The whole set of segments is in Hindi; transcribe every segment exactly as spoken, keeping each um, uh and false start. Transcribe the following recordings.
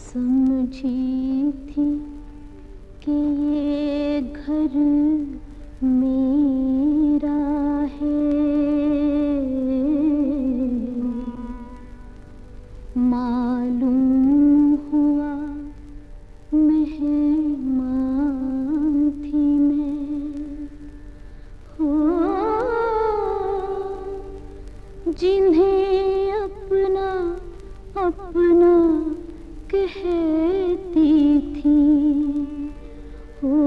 समझी थी कि ये घर मेरा है, मालूम हुआ मेहमान थी मैं। हो जिन्हें अपना अपना कहती थी, हो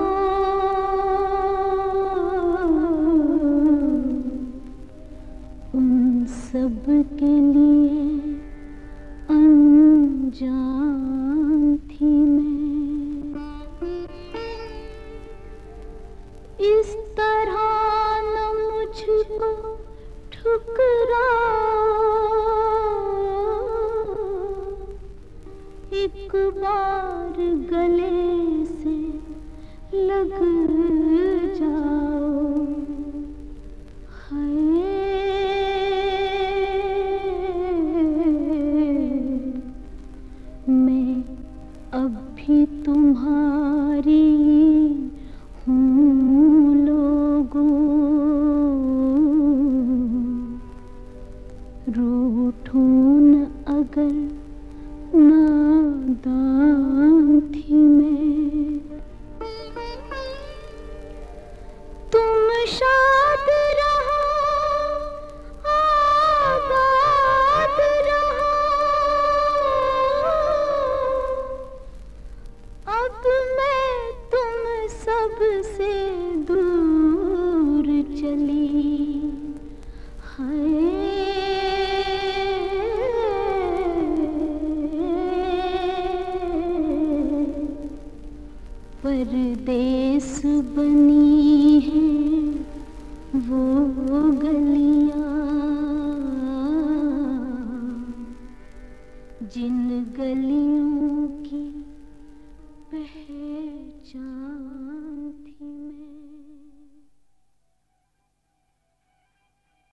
उन सब के लिए अनजान थी मैं। इस तरह न मुझको ठुकरा, एक बार गले से लग जाओ। हाय मैं अब भी तुम्हारी हूँ लोगों, रूठूं न अगर नादान थी मैं। तुम शाद रहो आबाद रहो, अब मैं तुम सब से दूर चली। हाय परदेस बनी है वो गलियां, जिन गलियों की पहचान